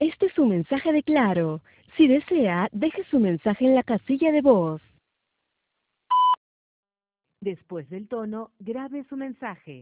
Este es un mensaje de Claro. Si desea, deje su mensaje en la casilla de voz. Después del tono, grabe su mensaje.